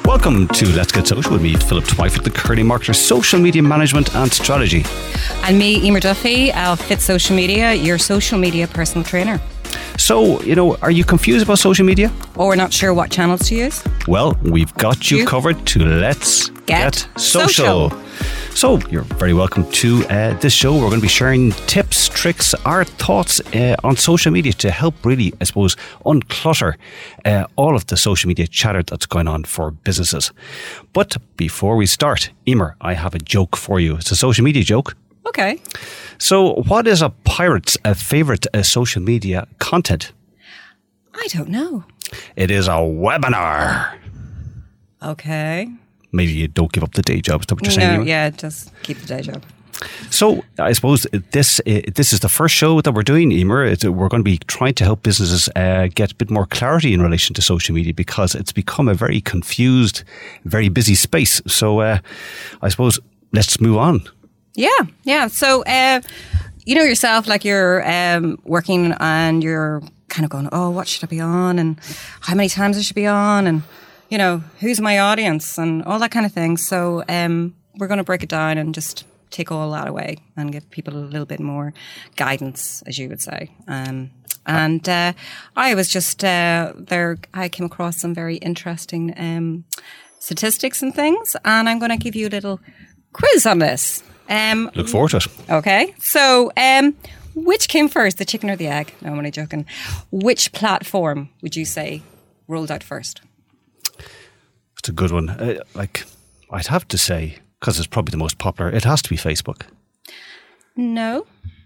Welcome to Let's Get Social with me, Philip Twyford, the Curly Marketer, Social Media Management and Strategy. And me, Emer Duffy, of Fit Social Media, your social media personal trainer. So, are you confused about social media? Or not sure what channels to use? Well, we've got you covered to Let's Get Social. So, you're very welcome to this show. We're going to be sharing tips, tricks, our thoughts on social media to help really, I suppose, unclutter all of the social media chatter that's going on for businesses. But before we start, Emer, I have a joke for you. It's a social media joke. Okay. So, what is a pirate's favourite social media content? I don't know. It is a webinar. Okay. Maybe you don't give up the day job. Is that what you're saying? No, yeah, just keep the day job. So, I suppose this is the first show that we're doing, Emer. We're going to be trying to help businesses get a bit more clarity in relation to social media because it's become a very confused, very busy space. So, I suppose let's move on. Yeah. So, yourself, like you're working and you're kind of going, oh, what should I be on? And how many times I should be on? And, who's my audience? And all that kind of thing. So, we're going to break it down and just take all that away and give people a little bit more guidance, as you would say. And I was just there. I came across some very interesting statistics and things. And I'm going to give you a little quiz on this. Look forward to it. Okay. So, which came first, the chicken or the egg? No, I'm only joking. Which platform would you say rolled out first? It's a good one. I'd have to say, because it's probably the most popular, it has to be Facebook. No.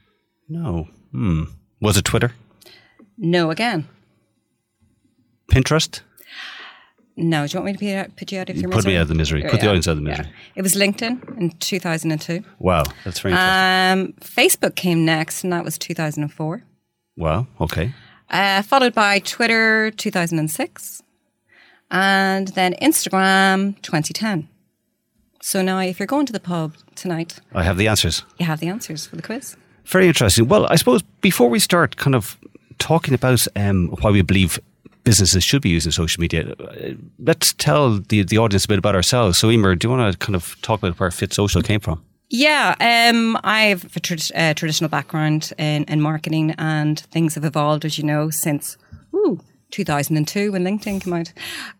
Was it Twitter? No again. Pinterest? No. Do you want me to put you out of your misery? Put me out of the misery. Put the audience out of the misery. Yeah. It was LinkedIn in 2002. Wow, that's very interesting. Facebook came next, and that was 2004. Wow, okay. Followed by Twitter, 2006. And then Instagram, 2010. So now if you're going to the pub tonight... I have the answers. You have the answers for the quiz. Very interesting. Well, I suppose before we start kind of talking about why we believe businesses should be using social media, let's tell the audience a bit about ourselves. So, Emer, do you want to kind of talk about where Fit Social came from? Yeah, I have a traditional background in marketing, and things have evolved, as you know, since 2002 when LinkedIn came out.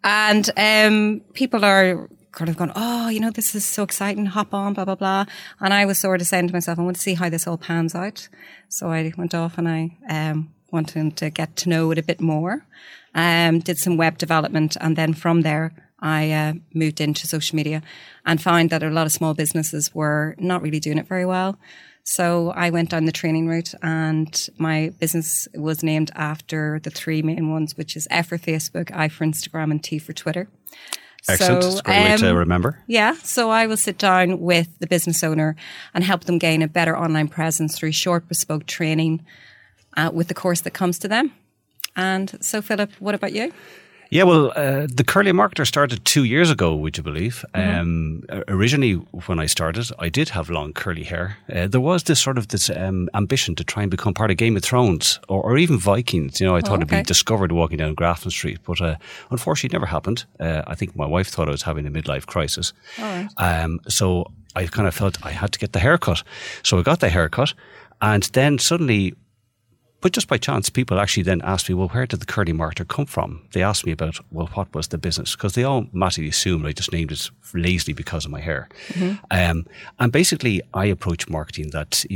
And people are kind of going, this is so exciting, hop on, blah, blah, blah. And I was sort of saying to myself, I want to see how this all pans out. So I went off and I wanted to get to know it a bit more. Did some web development, and then from there I moved into social media and found that a lot of small businesses were not really doing it very well. So I went down the training route, and my business was named after the three main ones, which is F for Facebook, I for Instagram, and T for Twitter. Excellent. So, it's a great way to remember. Yeah. So I will sit down with the business owner and help them gain a better online presence through short, bespoke training with the course that comes to them. And so, Philip, what about you? Yeah, well, the Curly Marketer started 2 years ago, would you believe? Originally, when I started, I did have long curly hair. There was this ambition to try and become part of Game of Thrones or even Vikings. I thought it'd be discovered walking down Grafton Street, but unfortunately, it never happened. I think my wife thought I was having a midlife crisis. All right. So I kind of felt I had to get the haircut. So I got the haircut, and then suddenly... But just by chance, people actually then asked me, well, where did the Curly Marketer come from? They asked me about, well, what was the business? Because they automatically assumed I just named it lazily because of my hair. And basically, I approach marketing that,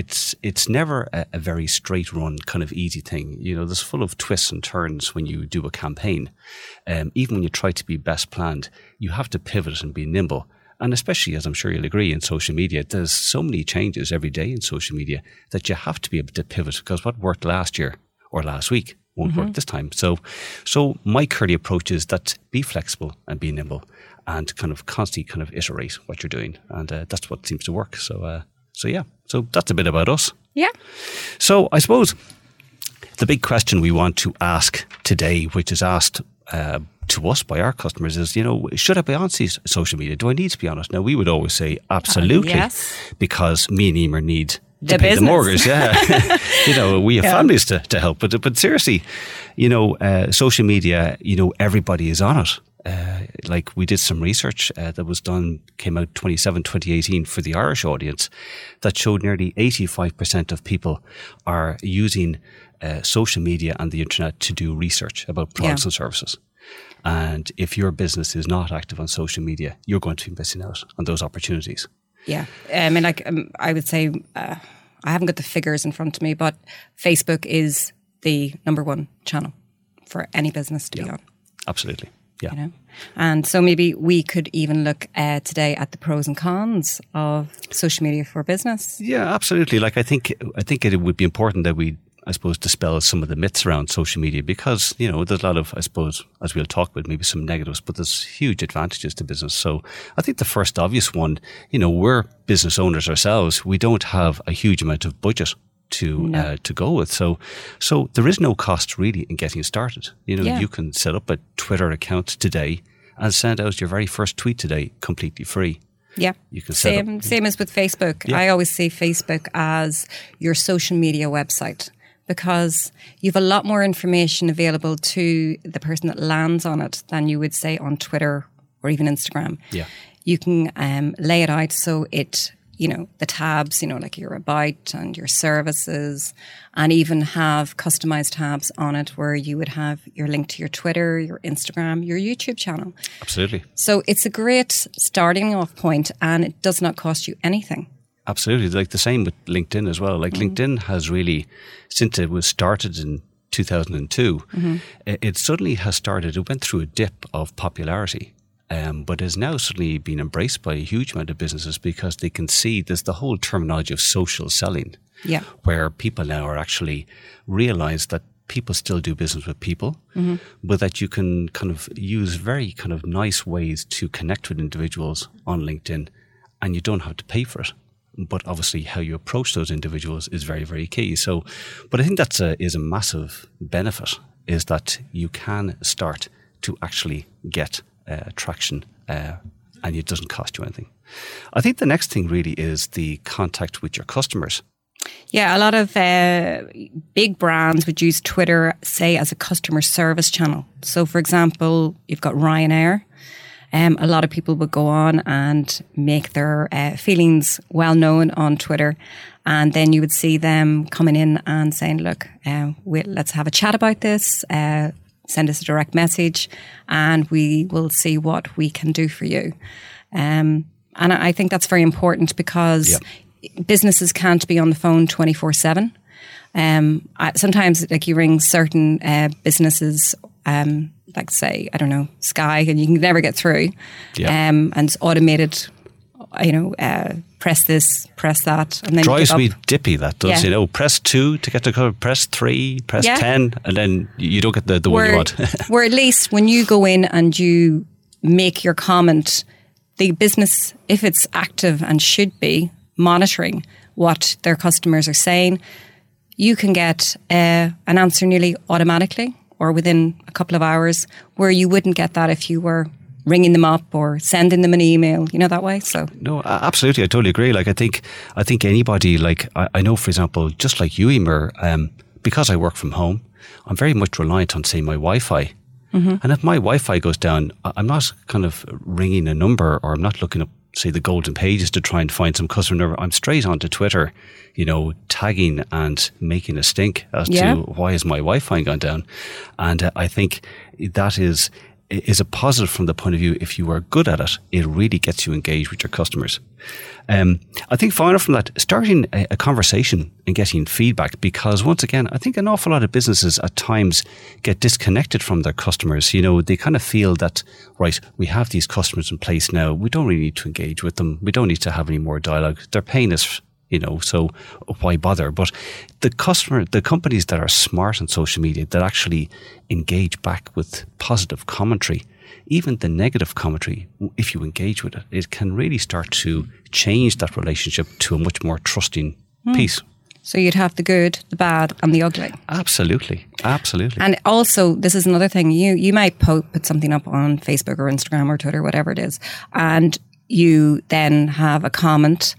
it's never a very straight run, kind of easy thing. There's full of twists and turns when you do a campaign. Even when you try to be best planned, you have to pivot and be nimble. And especially, as I'm sure you'll agree, in social media, there's so many changes every day in social media that you have to be able to pivot, because what worked last year or last week won't work this time. So my curly approach is that be flexible and be nimble and kind of constantly iterate what you're doing. And that's what seems to work. So that's a bit about us. Yeah. So I suppose the big question we want to ask today, which is asked to us by our customers, is, should I be on social media? Do I need to be on it? Now, we would always say absolutely, yes, because me and Emer need to the pay business. the mortgage. Yeah, we have families to help. But seriously, social media, everybody is on it. Like we did some research that was done, came out 2018 for the Irish audience, that showed nearly 85% of people are using social media and the internet to do research about products and services. And if your business is not active on social media, you're going to be missing out on those opportunities. Yeah. I mean, like I would say, I haven't got the figures in front of me, but Facebook is the number one channel for any business to be on. Absolutely. Yeah. You know? And so maybe we could even look today at the pros and cons of social media for business. Yeah, absolutely. Like I think it would be important that we, I suppose, dispel some of the myths around social media, because, you know, there's a lot of, I suppose, as we'll talk about, maybe some negatives, but there's huge advantages to business. So I think the first obvious one, you know, we're business owners ourselves. We don't have a huge amount of budget to go with. So there is no cost really in getting started. You know, you can set up a Twitter account today and send out your very first tweet today completely free. Yeah. You can same as with Facebook. I always see Facebook as your social media website, because you've a lot more information available to the person that lands on it than you would say on Twitter or even Instagram. Yeah. You can lay it out so it, you know, the tabs, you know, like your about and your services, and even have customized tabs on it where you would have your link to your Twitter, your Instagram, your YouTube channel. Absolutely. So it's a great starting off point, and it does not cost you anything. Absolutely. Like the same with LinkedIn as well. Like LinkedIn has really, since it was started in 2002, it suddenly has started, it went through a dip of popularity. But has now suddenly been embraced by a huge amount of businesses, because they can see there's the whole terminology of social selling, where people now are actually realize that people still do business with people, but that you can kind of use very kind of nice ways to connect with individuals on LinkedIn, and you don't have to pay for it. But obviously how you approach those individuals is very, very key. So, but I think that's is a massive benefit, is that you can start to actually get traction, and it doesn't cost you anything. I think the next thing really is the contact with your customers. Yeah, a lot of big brands would use Twitter, say, as a customer service channel. So, for example, you've got Ryanair. A lot of people would go on and make their feelings well known on Twitter. And then you would see them coming in and saying, look, let's have a chat about this. Send us a direct message and we will see what we can do for you. And I think that's very important, because businesses can't be on the phone 24/7. Sometimes, like, you ring certain businesses, like, say, I don't know, Sky, and you can never get through. And it's automated, you know, press this, press that. And then drives me dippy, that does. You know, press 2 to get the code, press 3, press 10, and then you don't get the one you want. Where at least when you go in and you make your comment, the business, if it's active and should be monitoring what their customers are saying, you can get an answer nearly automatically or within a couple of hours, where you wouldn't get that if you were ringing them up or sending them an email, you know, that way. So no, absolutely, I totally agree. Like I think anybody, like I know, for example, just like you, Emer, because I work from home, I'm very much reliant on, say, my Wi-Fi. And if my Wi-Fi goes down, I'm not kind of ringing a number, or I'm not looking up, say, the golden pages to try and find some customer number. I'm straight onto Twitter, you know, tagging and making a stink as to why is my Wi-Fi gone down. And I think that is a positive from the point of view, if you are good at it, it really gets you engaged with your customers. I think finally from that, starting a conversation and getting feedback, because once again, I think an awful lot of businesses at times get disconnected from their customers. You know, they kind of feel that, right, we have these customers in place now, we don't really need to engage with them, we don't need to have any more dialogue, they're paying us, you know, so why bother? But the companies that are smart on social media, that actually engage back with positive commentary, even the negative commentary, if you engage with it, it can really start to change that relationship to a much more trusting piece. So you'd have the good, the bad, and the ugly. Absolutely. Absolutely. And also, this is another thing, you might put something up on Facebook or Instagram or Twitter, whatever it is, and you then have a comment.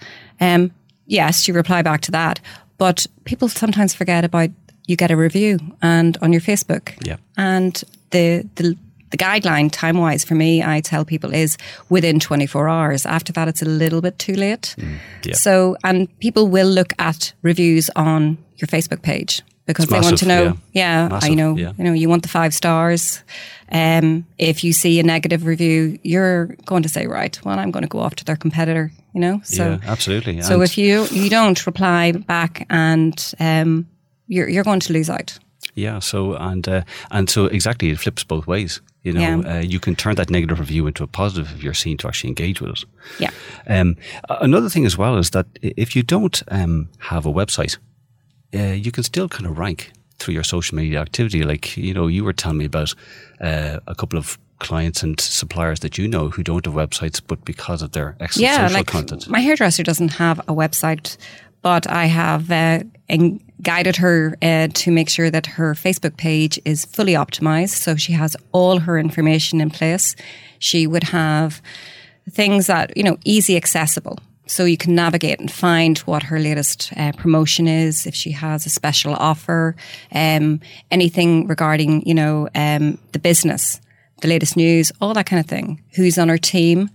Yes, you reply back to that, but people sometimes forget about, you get a review and on your Facebook, and the the guideline time-wise for me, I tell people, is within 24 hours. After that, it's a little bit too late. Yeah. So, and people will look at reviews on your Facebook page because It's they want massive, to know. Massive, You want the 5 stars. If you see a negative review, you're going to say, right, well, I'm going to go off to their competitor, So, yeah, absolutely. So if you don't reply back, and you're going to lose out. Yeah. So and so exactly, it flips both ways. You can turn that negative review into a positive if you're seen to actually engage with it. Yeah. Another thing as well is that if you don't have a website, you can still kind of rank through your social media activity. Like, you were telling me about a couple of clients and suppliers that who don't have websites, but because of their excellent social content. My hairdresser doesn't have a website, but I have guided her to make sure that her Facebook page is fully optimized. So she has all her information in place. She would have things that, easy accessible. So you can navigate and find what her latest promotion is, if she has a special offer, anything regarding, the business, the latest news, all that kind of thing. Who's on her team.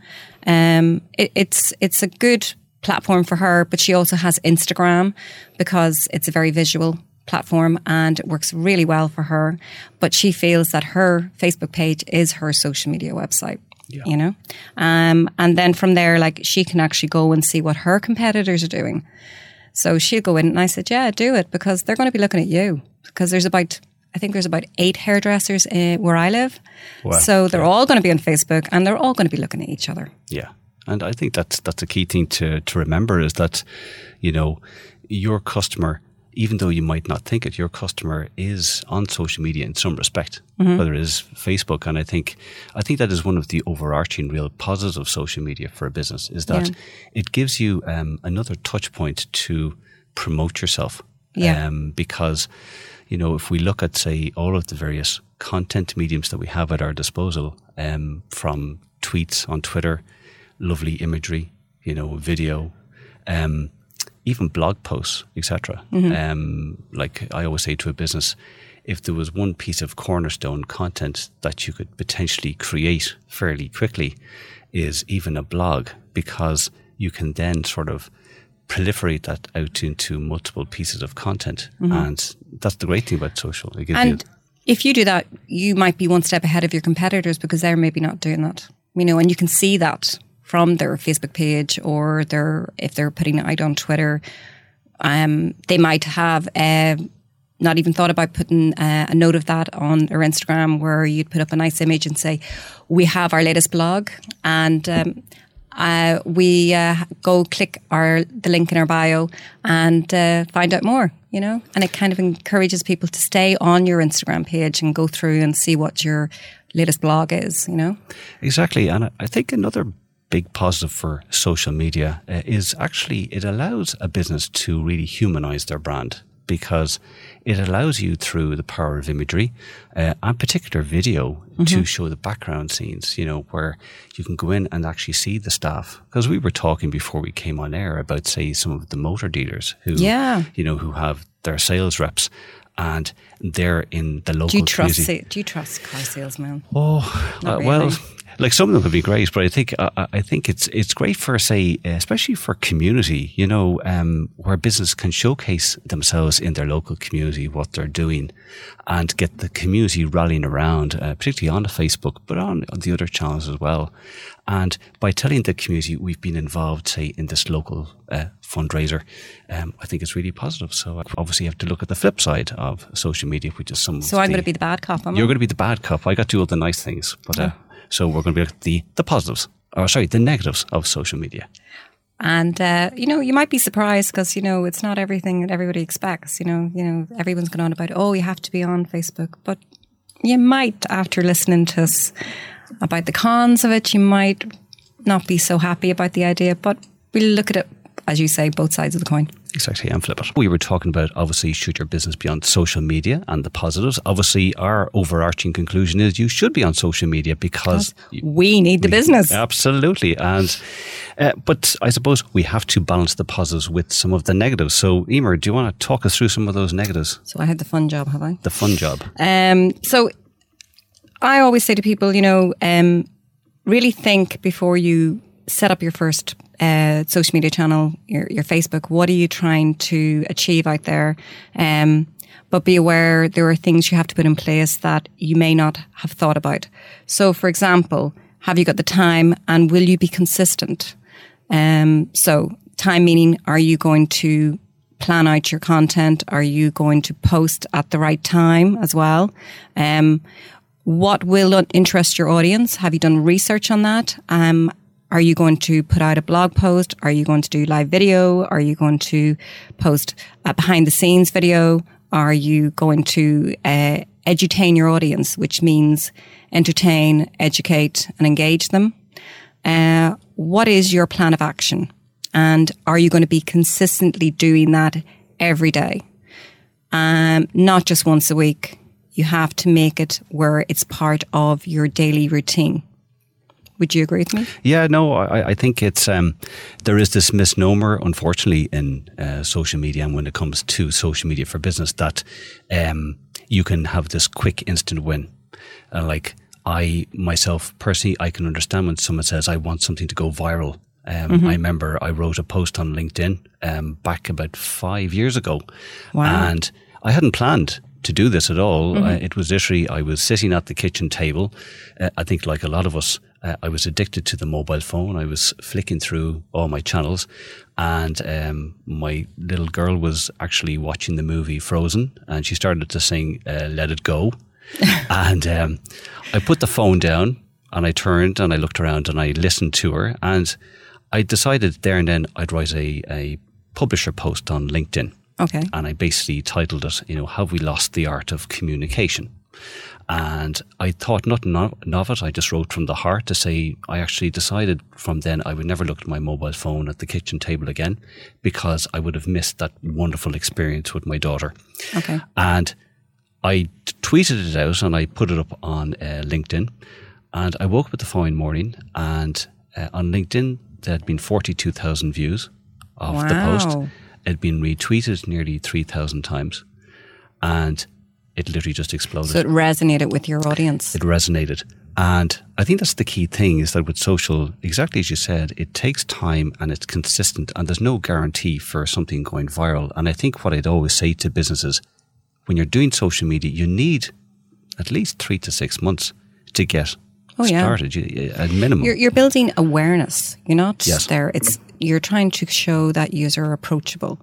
It's a good platform for her, but she also has Instagram because it's a very visual platform and it works really well for her. But she feels that her Facebook page is her social media website. Yeah. And then from there, she can actually go and see what her competitors are doing. So she'll go in, and I said, yeah, do it, because they're going to be looking at you, because there's about 8 hairdressers where I live. Wow. So they're all going to be on Facebook, and they're all going to be looking at each other. Yeah. And I think that's a key thing to remember, is that, your customer, even though you might not think it, your customer is on social media in some respect, whether it is Facebook. And I think that is one of the overarching real positives of social media for a business, is that it gives you another touch point to promote yourself. Yeah. Because, if we look at, say, all of the various content mediums that we have at our disposal, from tweets on Twitter, lovely imagery, video, even blog posts, etc. Like I always say to a business, if there was one piece of cornerstone content that you could potentially create fairly quickly, is even a blog, because you can then sort of proliferate that out into multiple pieces of content. And that's the great thing about social. It gives if you do that, you might be one step ahead of your competitors, because they're maybe not doing that. And you can see that from their Facebook page, or if they're putting it out on Twitter. They might have not even thought about putting a note of that on their Instagram, where you'd put up a nice image and say, we have our latest blog, and we go click the link in our bio and find out more, And it kind of encourages people to stay on your Instagram page and go through and see what your latest blog is, Exactly. And I think another big positive for social media is actually it allows a business to really humanize their brand, because it allows you, through the power of imagery and particular video, to show the background scenes, where you can go in and actually see the staff. Because we were talking before we came on air about, say, some of the motor dealers who have their sales reps, and they're in the local community. Do you trust car salesmen? Oh, really. Well, like, some of them would be great, but I think it's great for, say, especially for community, where business can showcase themselves in their local community, what they're doing, and get the community rallying around, particularly on the Facebook, but on the other channels as well. And by telling the community we've been involved, say, in this local fundraiser, I think it's really positive. So obviously you have to look at the flip side of social media, which is some. So I'm going to be the bad cop, am I? You're going to be the bad cop. I got to do all the nice things, but so we're going to be looking at the positives, the negatives of social media. And you might be surprised, because it's not everything that everybody expects. Everyone's going on about, you have to be on Facebook, but you might, after listening to us about the cons of it, you might not be so happy about the idea, but we'll look at it, as you say, both sides of the coin. Exactly, and flip it. We were talking about, obviously, should your business be on social media, and the positives. Obviously, our overarching conclusion is you should be on social media, because we need the business. Absolutely. And but I suppose we have to balance the positives with some of the negatives. So, Emer, do you want to talk us through some of those negatives? So I had the fun job, have I? The fun job. So I always say to people, really think before you set up your first social media channel, your Facebook. What are you trying to achieve out there? But be aware there are things you have to put in place that you may not have thought about. So, for example, have you got the time and will you be consistent? So, time meaning, are you going to plan out your content? Are you going to post at the right time as well? What will interest your audience? Have you done research on that? Are you going to put out a blog post? Are you going to do live video? Are you going to post a behind the scenes video? Are you going to edutain your audience, which means entertain, educate, and engage them? What is your plan of action? And are you going to be consistently doing that every day? Not just once a week. You have to make it where it's part of your daily routine. Would you agree with me? Yeah, no, I think it's there is this misnomer, unfortunately, in social media, and when it comes to social media for business, that you can have this quick instant win. Like I myself personally, I can understand when someone says, I want something to go viral. I remember I wrote a post on LinkedIn back about 5 years ago. Wow. And I hadn't planned to do this at all. It was literally, I was sitting at the kitchen table. I think like a lot of us, I was addicted to the mobile phone. I was flicking through all my channels, and my little girl was actually watching the movie Frozen, and she started to sing Let It Go. And I put the phone down and I turned and I looked around and I listened to her, and I decided there and then I'd write a publisher post on LinkedIn. Okay. And I basically titled it, Have We Lost the Art of Communication? And I thought nothing of it. I just wrote from the heart to say, I actually decided from then I would never look at my mobile phone at the kitchen table again, because I would have missed that wonderful experience with my daughter. Okay. And I tweeted it out and I put it up on LinkedIn. And I woke up the following morning, and on LinkedIn, there had been 42,000 views of the post. It had been retweeted nearly 3,000 times. And it literally just exploded. So it resonated with your audience. It resonated. And I think that's the key thing, is that with social, exactly as you said, it takes time and it's consistent, and there's no guarantee for something going viral. And I think what I'd always say to businesses, when you're doing social media, you need at least 3 to 6 months to get started, at minimum. You're building awareness. You're not Yes. there. You're trying to show that user approachable.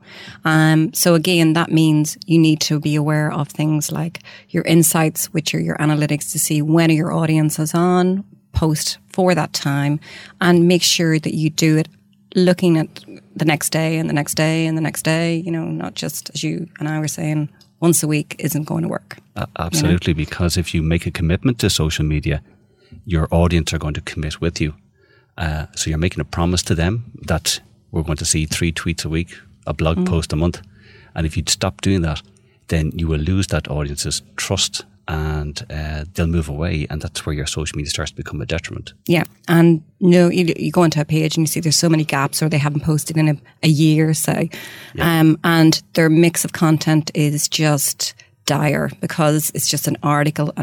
So again, that means you need to be aware of things like your insights, which are your analytics, to see when your audience is on, post for that time, and make sure that you do it looking at the next day and the next day and the next day, not just, as you and I were saying, once a week isn't going to work. Absolutely, because if you make a commitment to social media, your audience are going to commit with you. So you're making a promise to them that we're going to see 3 tweets a week, a blog post a month. And if you'd stop doing that, then you will lose that audience's trust, and they'll move away. And that's where your social media starts to become a detriment. Yeah. And you go into a page and you see there's so many gaps, or they haven't posted in a year, say. Yeah. And their mix of content is just dire, because it's just an article.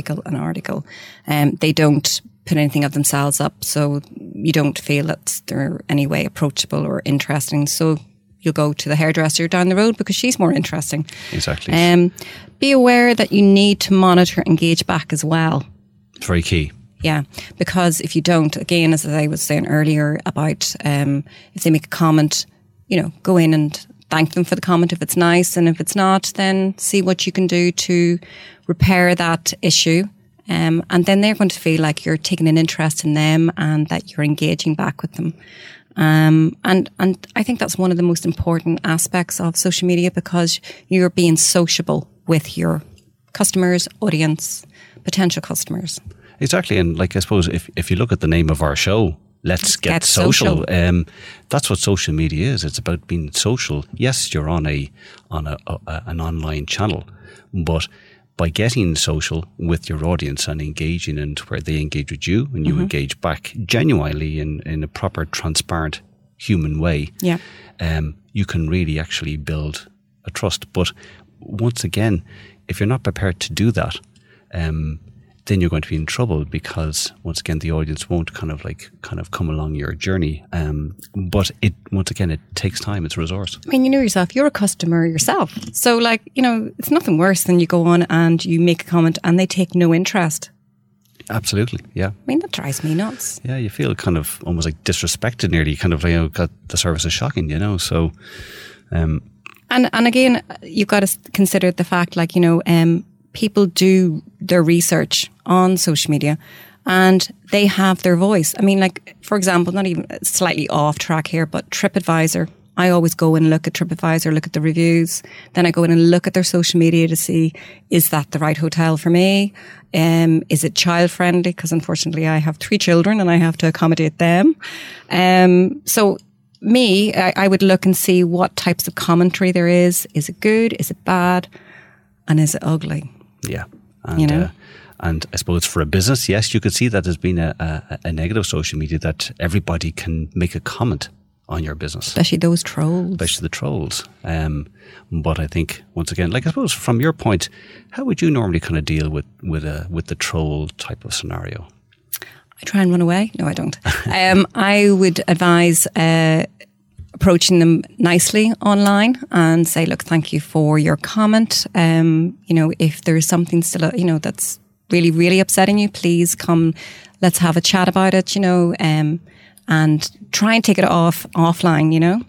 They don't put anything of themselves up, so you don't feel that they're any way approachable or interesting. So you'll go to the hairdresser down the road because she's more interesting. Exactly. Be aware that you need to monitor and engage back as well. It's very key. Yeah, because if you don't, again, as I was saying earlier about if they make a comment, go in and thank them for the comment if it's nice, and if it's not, then see what you can do to repair that issue. And then they're going to feel like you're taking an interest in them and that you're engaging back with them. And I think that's one of the most important aspects of social media, because you're being sociable with your customers, audience, potential customers. Exactly. And I suppose if you look at the name of our show, Let's Get Social. That's what social media is. It's about being social. Yes, you're on an online channel, but by getting social with your audience and engaging, and where they engage with you and you engage back genuinely in a proper, transparent, human way, you can really actually build a trust. But once again, if you're not prepared to do that, then you're going to be in trouble, because once again the audience won't kind of come along your journey. But once again it takes time. It's a resource. I mean, you know yourself, you're a customer yourself. So it's nothing worse than you go on and you make a comment and they take no interest. Absolutely, yeah. I mean, that drives me nuts. Yeah, you feel kind of almost like disrespected nearly, kind of God, the service is shocking, so... And again, you've got to consider the fact, people do their research on social media and they have their voice. I mean, for example, not even slightly off track here, but TripAdvisor. I always go and look at TripAdvisor, look at the reviews. Then I go in and look at their social media to see, is that the right hotel for me? Is it child friendly? Because unfortunately I have 3 children and I have to accommodate them. So I would look and see what types of commentary there is. Is it good? Is it bad? And is it ugly? Yeah. And, and I suppose for a business, yes, you could see that there's been a negative social media, that everybody can make a comment on your business. Especially those trolls. Especially the trolls. But I think, once again, I suppose from your point, how would you normally kind of deal with the troll type of scenario? I try and run away. No, I don't. I would advise approaching them nicely online and say, look, thank you for your comment. If there's something still, that's really, really upsetting you, please come, let's have a chat about it, and try and take it offline,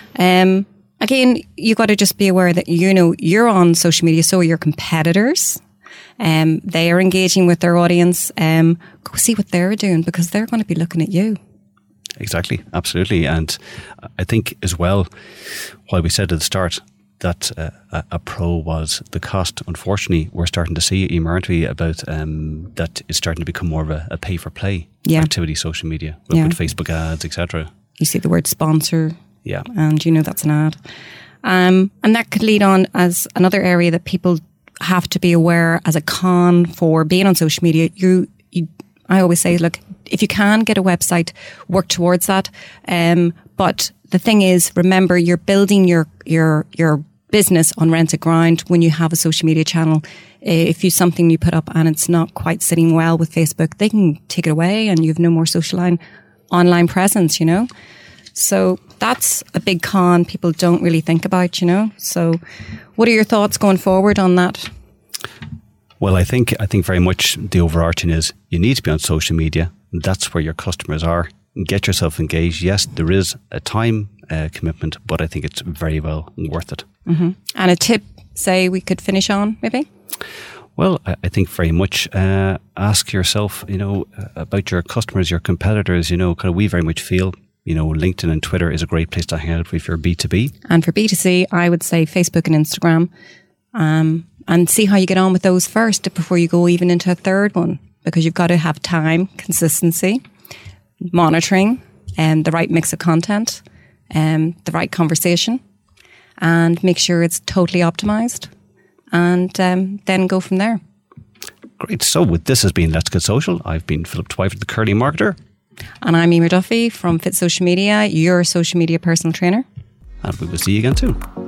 Again, you got to just be aware that, you're on social media, so are your competitors. They are engaging with their audience. Go see what they're doing, because they're going to be looking at you. Exactly, absolutely. And I think as well, while we said at the start that a pro was the cost, unfortunately, we're starting to see, aren't we, about that it's starting to become more of a pay-for-play activity, social media, with Facebook ads, etc. You see the word sponsor, yeah, and that's an ad. And that could lead on as another area that people have to be aware as a con for being on social media. I always say, look, if you can get a website, work towards that. But the thing is, remember, you're building your business on Rent a Grind when you have a social media channel. If you something you put up and it's not quite sitting well with Facebook, they can take it away and you have no more online presence, So that's a big con people don't really think about, So what are your thoughts going forward on that? Well, I think very much the overarching is you need to be on social media. That's where your customers are. Get yourself engaged. Yes, there is a time commitment, but I think it's very well worth it. Mm-hmm. And a tip, say, we could finish on, maybe? Well, I think very much ask yourself, about your customers, your competitors, kind of we very much feel, LinkedIn and Twitter is a great place to hang out if you're B2B. And for B2C, I would say Facebook and Instagram. And see how you get on with those first before you go even into a third one, because you've got to have time, consistency, monitoring, and the right mix of content, the right conversation, and make sure it's totally optimized, and then go from there. Great. So this has been Let's Get Social. I've been Philip Twyford, the Curly Marketer. And I'm Emer Duffy from Fit Social Media, your social media personal trainer. And we will see you again soon.